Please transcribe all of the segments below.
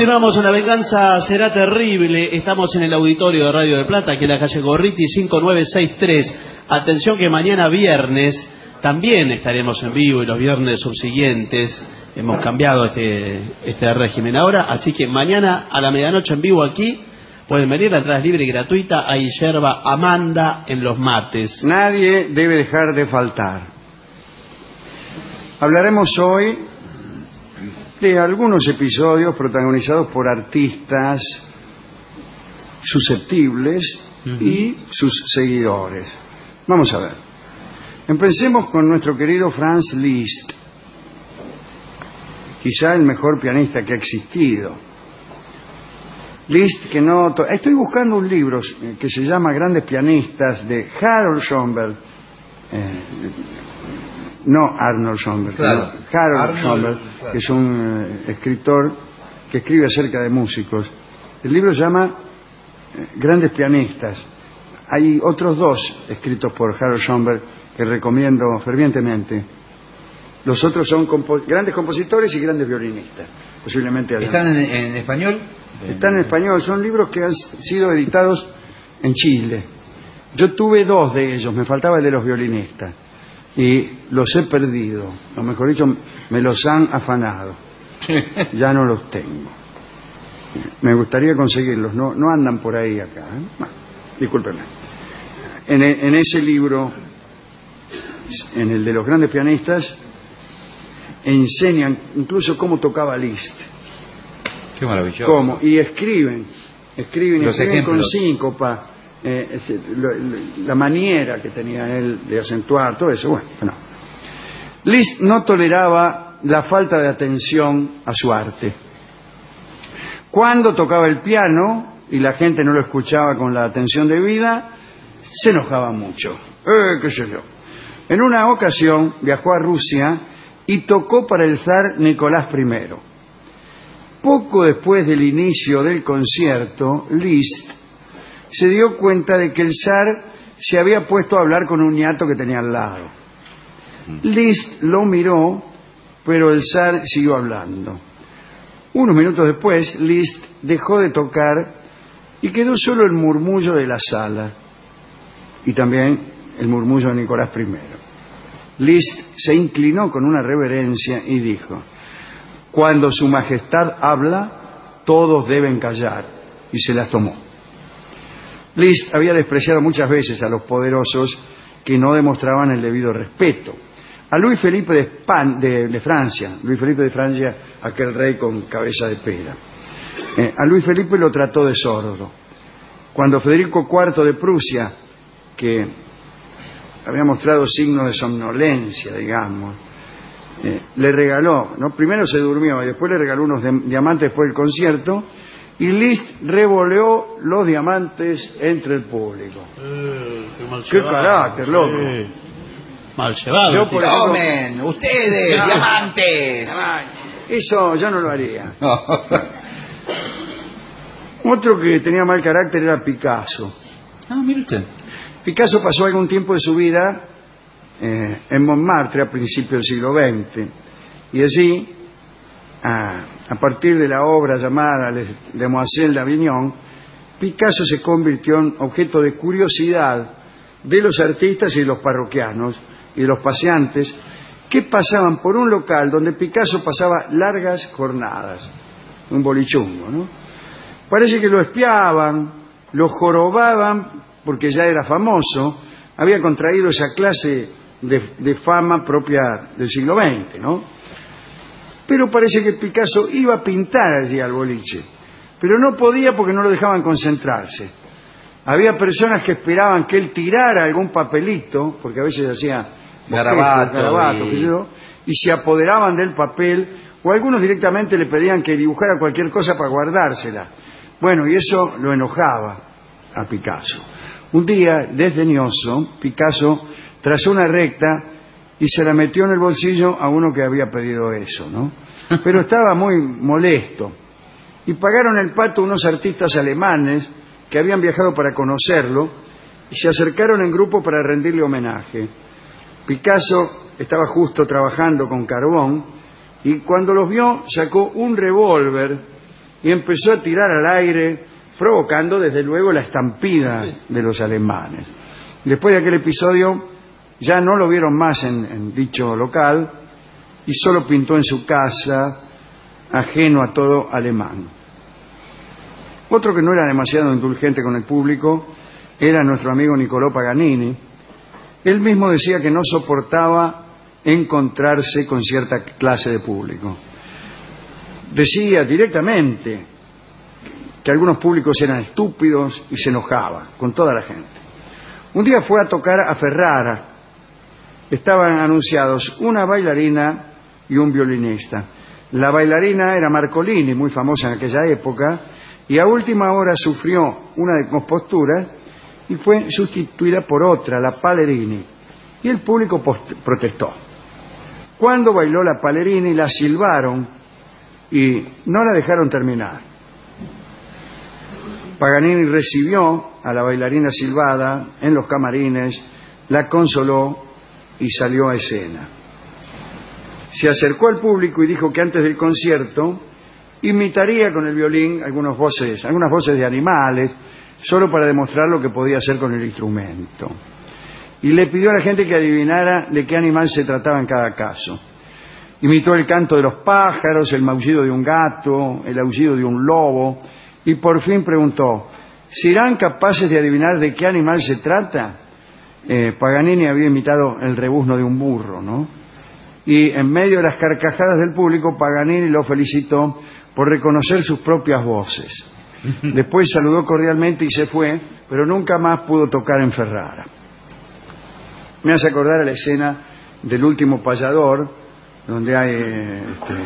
Continuamos en La Venganza Será Terrible. Estamos en el auditorio de Radio del Plata, aquí en la calle Gorriti 5963. Atención que mañana viernes también estaremos en vivo y los viernes subsiguientes. Hemos cambiado este régimen ahora, así que mañana a la medianoche en vivo aquí pueden venir, la entrada es libre y gratuita. Hay yerba Amanda en los mates. Nadie debe dejar de faltar. Hablaremos hoy de algunos episodios protagonizados por artistas susceptibles y sus seguidores. Vamos a ver. Empecemos con nuestro querido Franz Liszt, quizá el mejor pianista que ha existido. Liszt, que no... Estoy buscando un libro que se llama Grandes Pianistas, de Harold Schoenberg. No Arnold Schoenberg, claro. Harold Schoenberg, claro, que es un escritor que escribe acerca de músicos. El libro se llama Grandes Pianistas. Hay otros dos escritos por Harold Schoenberg que recomiendo fervientemente. Los otros son grandes compositores y grandes violinistas. Posiblemente ¿Están en español? Están en español. Son libros que han sido editados en Chile. Yo tuve dos de ellos, me faltaba el de los violinistas. Y los he perdido, o mejor dicho, me los han afanado. Ya no los tengo. Me gustaría conseguirlos, no andan por ahí acá. Bueno, discúlpenme. En ese libro, en el de los grandes pianistas, enseñan incluso cómo tocaba Liszt. Qué maravilloso. Cómo, y escriben con síncopa. La maniera que tenía él de acentuar, todo eso. Bueno, no. Liszt no toleraba la falta de atención a su arte. Cuando tocaba el piano y la gente no lo escuchaba con la atención debida, se enojaba mucho. Qué sé yo. En una ocasión viajó a Rusia y tocó para el zar Nicolás I. Poco después del inicio del concierto, Liszt se dio cuenta de que el zar se había puesto a hablar con un ñato que tenía al lado. Liszt lo miró, pero el zar siguió hablando. Unos minutos después, Liszt dejó de tocar y quedó solo el murmullo de la sala y también el murmullo de Nicolás I. Liszt se inclinó con una reverencia y dijo: «Cuando su majestad habla, todos deben callar», y se las tomó. Liszt había despreciado muchas veces a los poderosos que no demostraban el debido respeto. A Luis Felipe de Francia, aquel rey con cabeza de pera, a Luis Felipe lo trató de sordo. Cuando Federico IV de Prusia, que había mostrado signos de somnolencia, digamos, le regaló, ¿no? Primero se durmió y después le regaló unos diamantes después del concierto, y Liszt revoleó los diamantes entre el público. ¡Qué carácter, loco! Mal llevado. ¡Tomen! ¡Ustedes, diamantes! Eso yo no lo haría. Otro que tenía mal carácter era Picasso. Mire usted. Picasso pasó algún tiempo de su vida en Montmartre a principios del siglo XX. Y allí, a partir de la obra llamada Les Demoiselles d'Avignon, Picasso se convirtió en objeto de curiosidad de los artistas y de los parroquianos y de los paseantes que pasaban por un local donde Picasso pasaba largas jornadas, un bolichungo, ¿no? Parece que lo espiaban, lo jorobaban porque ya era famoso, había contraído esa clase de fama propia del siglo XX, ¿no? Pero parece que Picasso iba a pintar allí al boliche, pero no podía porque no lo dejaban concentrarse. Había personas que esperaban que él tirara algún papelito, porque a veces hacía garabatos, y se apoderaban del papel, o algunos directamente le pedían que dibujara cualquier cosa para guardársela. Bueno, y eso lo enojaba a Picasso. Un día, desdeñoso, Picasso trazó una recta y se la metió en el bolsillo a uno que había pedido eso, ¿no? Pero estaba muy molesto. Y pagaron el pato unos artistas alemanes que habían viajado para conocerlo y se acercaron en grupo para rendirle homenaje. Picasso estaba justo trabajando con carbón y cuando los vio sacó un revólver y empezó a tirar al aire, provocando desde luego la estampida de los alemanes. Después de aquel episodio ya no lo vieron más en dicho local y solo pintó en su casa, ajeno a todo alemán. Otro que no era demasiado indulgente con el público era nuestro amigo Niccolò Paganini. Él mismo decía que no soportaba encontrarse con cierta clase de público. Decía directamente que algunos públicos eran estúpidos y se enojaba con toda la gente. Un día fue a tocar a Ferrara. Estaban anunciados una bailarina y un violinista. La bailarina era Marcolini, muy famosa en aquella época, y a última hora sufrió una descompostura y fue sustituida por otra, la Pallerini, y el público protestó. Cuando bailó la Pallerini la silbaron y no la dejaron terminar. Paganini recibió a la bailarina silbada en los camarines, la consoló y salió a escena. Se acercó al público y dijo que antes del concierto imitaría con el violín algunas voces de animales, solo para demostrar lo que podía hacer con el instrumento. Y le pidió a la gente que adivinara de qué animal se trataba en cada caso. Imitó el canto de los pájaros, el maullido de un gato, el aullido de un lobo, y por fin preguntó: ¿serán capaces de adivinar de qué animal se trata? Paganini había imitado el rebuzno de un burro, ¿no? Y en medio de las carcajadas del público, Paganini lo felicitó por reconocer sus propias voces. Después saludó cordialmente y se fue, pero nunca más pudo tocar en Ferrara. Me hace acordar a la escena del Último Payador, donde hay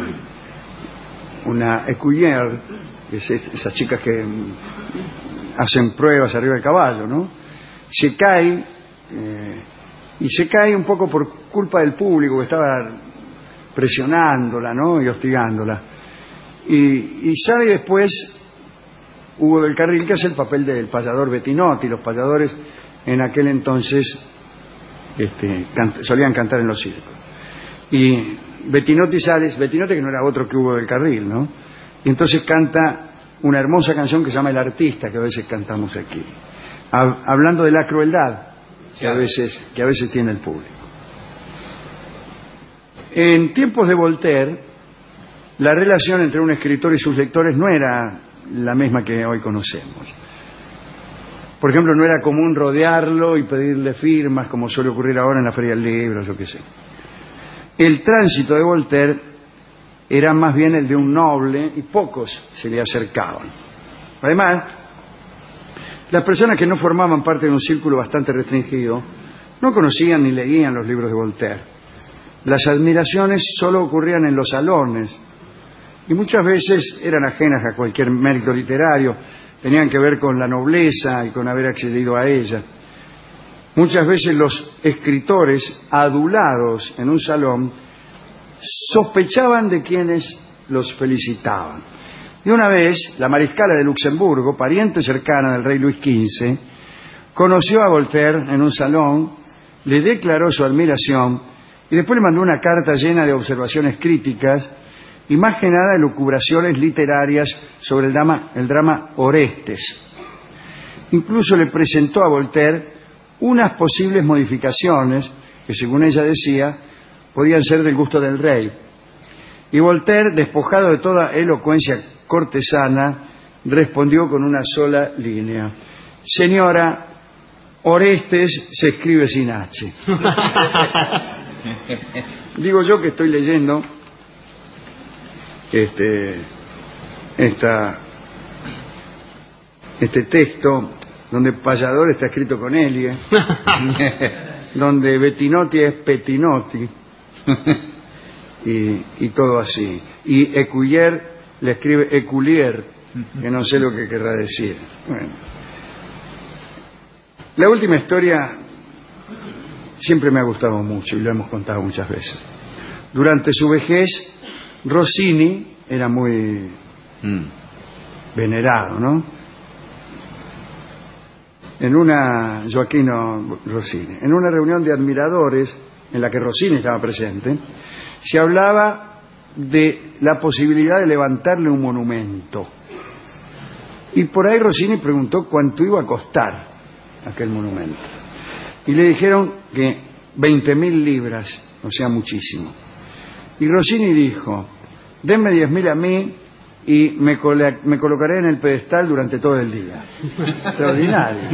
una écuyère, esas chicas que hacen pruebas arriba del caballo, ¿no? Se cae, y se cae un poco por culpa del público que estaba presionándola, ¿no? Y hostigándola. Y sale después Hugo del Carril, que hace el papel del payador Bettinotti. Los payadores en aquel entonces solían cantar en los circos. Y Bettinotti sale, Bettinotti que no era otro que Hugo del Carril, ¿no? Y entonces canta una hermosa canción que se llama El Artista, que a veces cantamos aquí, hablando de la crueldad que a veces tiene el público. En tiempos de Voltaire, la relación entre un escritor y sus lectores no era la misma que hoy conocemos. Por ejemplo, no era común rodearlo y pedirle firmas, como suele ocurrir ahora en la Feria del Libro, yo qué sé. El tránsito de Voltaire era más bien el de un noble y pocos se le acercaban. Además, las personas que no formaban parte de un círculo bastante restringido no conocían ni leían los libros de Voltaire. Las admiraciones solo ocurrían en los salones y muchas veces eran ajenas a cualquier mérito literario, tenían que ver con la nobleza y con haber accedido a ella. Muchas veces los escritores adulados en un salón sospechaban de quienes los felicitaban. Y una vez, la mariscala de Luxemburgo, pariente cercana del rey Luis XV, conoció a Voltaire en un salón, le declaró su admiración y después le mandó una carta llena de observaciones críticas y más que nada de lucubraciones literarias sobre el drama Orestes. Incluso le presentó a Voltaire unas posibles modificaciones que, según ella decía, podían ser del gusto del rey. Y Voltaire, despojado de toda elocuencia cortesana, respondió con una sola línea: señora, Orestes se escribe sin H. Digo yo que estoy leyendo este texto donde Payador está escrito con Elie, donde Bettinotti es Pettinotti, y todo así. Y Écuyère le escribe Éculier, que no sé lo que querrá decir. Bueno. La última historia siempre me ha gustado mucho y lo hemos contado muchas veces. Durante su vejez, Rossini era muy venerado, ¿no? Gioachino Rossini, en una reunión de admiradores en la que Rossini estaba presente, se hablaba de la posibilidad de levantarle un monumento. Y por ahí Rossini preguntó cuánto iba a costar aquel monumento. Y le dijeron que 20.000 libras, o sea, muchísimo. Y Rossini dijo, denme 10.000 a mí y me colocaré en el pedestal durante todo el día. Extraordinario.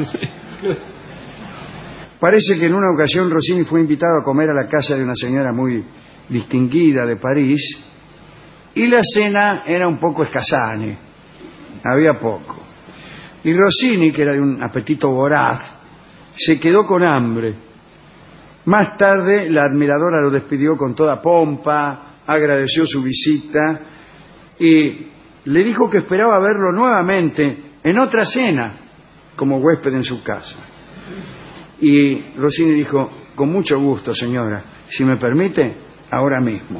Parece que en una ocasión Rossini fue invitado a comer a la casa de una señora muy distinguida de París y la cena era un poco escasane, había poco. Y Rossini, que era de un apetito voraz, se quedó con hambre. Más tarde la admiradora lo despidió con toda pompa, agradeció su visita y le dijo que esperaba verlo nuevamente en otra cena como huésped en su casa. Y Rossini dijo, con mucho gusto, señora, si me permite, ahora mismo.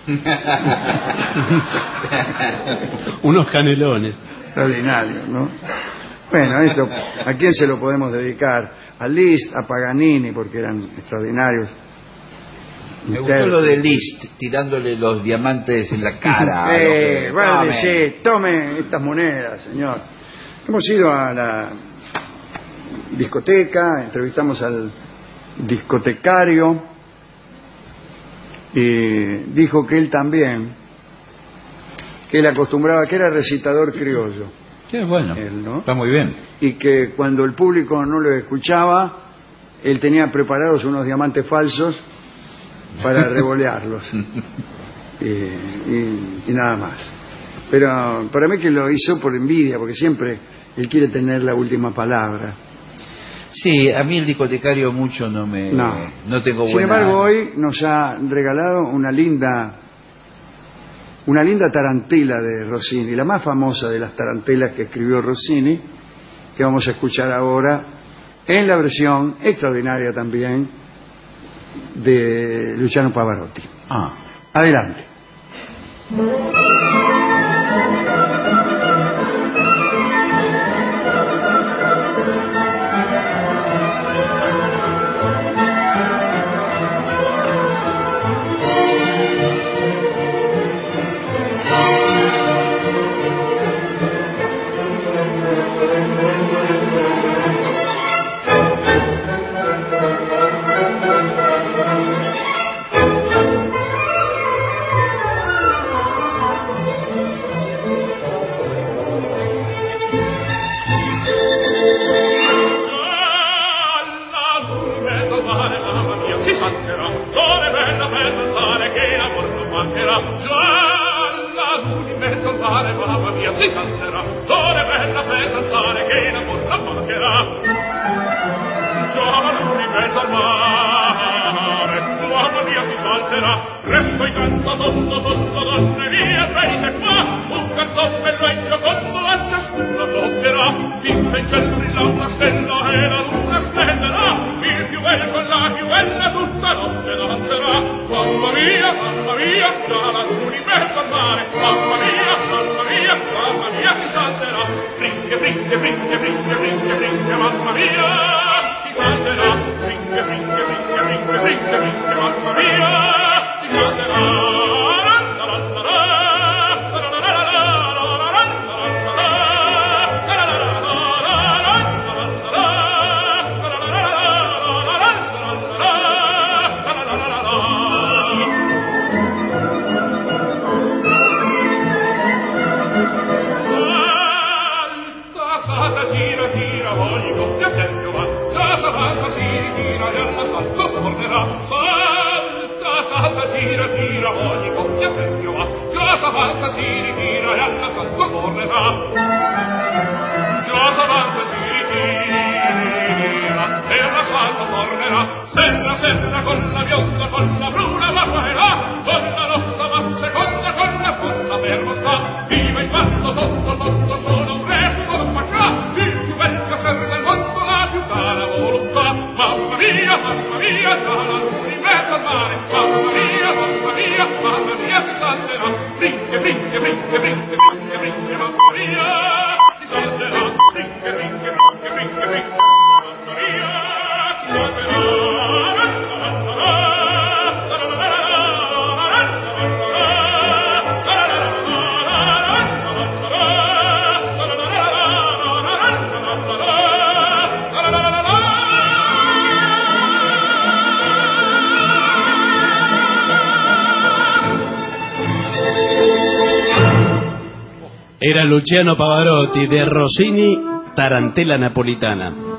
Unos canelones. Extraordinario, ¿no? Bueno, esto, ¿a quién se lo podemos dedicar? A Liszt, a Paganini, porque eran extraordinarios. Me gustó lo de Liszt, tirándole los diamantes en la cara. Vale, sí, tome estas monedas, señor. Hemos ido a la discoteca, entrevistamos al discotecario y dijo que él también, que él acostumbraba, que era recitador criollo. Qué bueno, él, ¿no? Está muy bien. Y que cuando el público no lo escuchaba, él tenía preparados unos diamantes falsos para revolearlos y nada más. Pero para mí que lo hizo por envidia, porque siempre él quiere tener la última palabra. Sí, a mí el discotecario mucho no tengo buena... Sin embargo, hoy nos ha regalado una linda tarantela de Rossini, la más famosa de las tarantelas que escribió Rossini, que vamos a escuchar ahora en la versión extraordinaria también de Luciano Pavarotti. Adelante. Resto incanto tondo donne mie, venite qua, un canzon bello e giocondo a ciascuno toccherà. Vinta in cielo brilla una stella e la luna splenderà, il più bello con la più bella tutta notte danzerà. Mamma mia, già la luna in mezzo al mare, mamma mia, si salterà. Brinche, brinche, brinche, brinche, brinche, brinche, mamma mia, si salterà. Brinche, brinche, brinche, brinche, brinche, brinche, mamma mia, si salterà. Gira, voglio doppia sempre va. Già salta, si ritira e alla salto tornerà. Salta, gira, voglio doppia sempre va. Già salta, si ritira e alla salto tornerà. Già salta, si ritira e alla salto tornerà. Serra con la bionda, con la bruna va qua e là, con la nozza va seconda, con la spunta fermo sta. Viva il fatto, tutto sono un re, sono faccia. Bel piacere del mondo, la più cara volontà. Mamma mia, tra la luna in mezzo al mare. Mamma mia, si salterà. Brinche, brinche, brinche, brinche, brinche, brinche, mamma mia, si salterà. Brinche, brinche, brinche, brinche, brinche, mamma mia, si salterà. Era Luciano Pavarotti, de Rossini, Tarantella Napolitana.